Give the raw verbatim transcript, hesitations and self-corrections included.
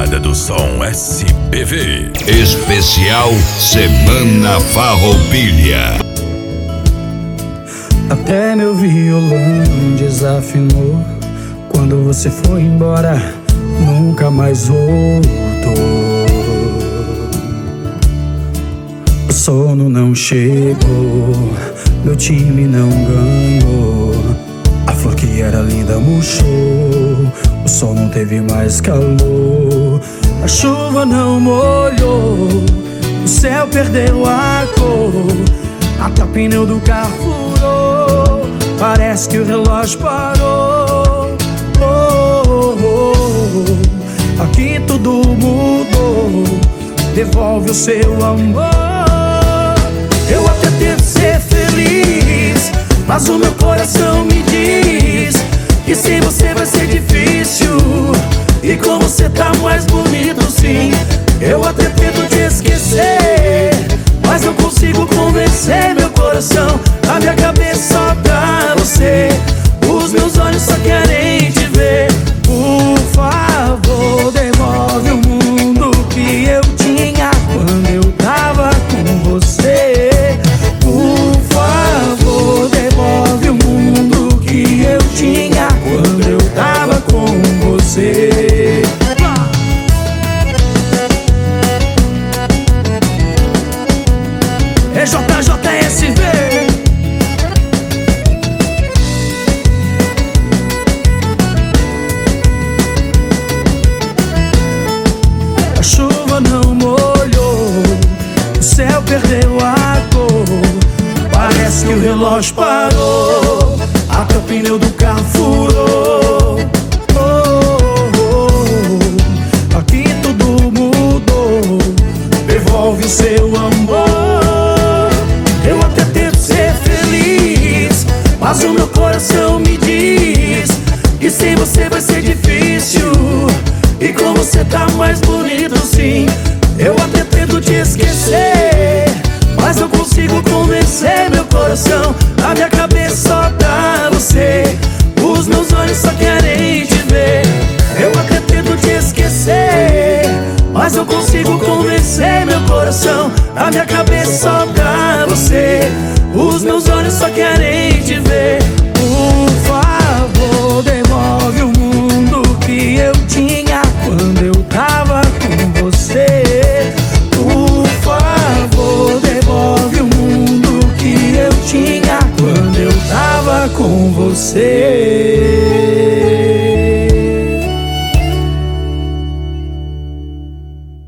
Estrada do Som S P V. Especial Semana Farroupilha. Até meu violão desafinou quando você foi embora, nunca mais voltou. O sono não chegou, meu time não ganhou. A flor que era linda murchou, o sol não teve mais calor. A chuva não molhou, o céu perdeu a cor. Até o pneu do carro furou, parece que o relógio parou. Oh, oh, oh. Aqui tudo mudou, devolve o seu amor. Eu até tento ser feliz, mas o meu coração me diz que sem você vai ser difícil. E com você tá mais bonito, sim. Eu até tento te esquecer, mas não consigo convencer meu coração. A minha cabeça só pra você, os meus olhos só querem te ver. Por favor, devolve o mundo que eu tinha quando eu tava com você. Por favor, devolve o mundo que eu tinha quando eu tava com você. É J J S V. A chuva não molhou, o céu perdeu a cor. Parece que o relógio parou, até o pneu do carro furou. Oh, oh, oh. Aqui tudo mudou, devolve o seu amor. Eu até tento ser feliz, mas o meu coração me diz que sem você vai ser difícil. E com você tá mais bonito, sim. Eu até tento te esquecer, mas não consigo convencer meu coração. A minha cabeça só pra você, os meus olhos só querem te ver. Eu até tento te esquecer, mas não consigo convencer meu coração. A minha cabeça só pra você, os meus olhos só querem te ver. Por favor, devolve o mundo que eu tinha quando eu tava com você. Por favor, devolve o mundo que eu tinha quando eu tava com você.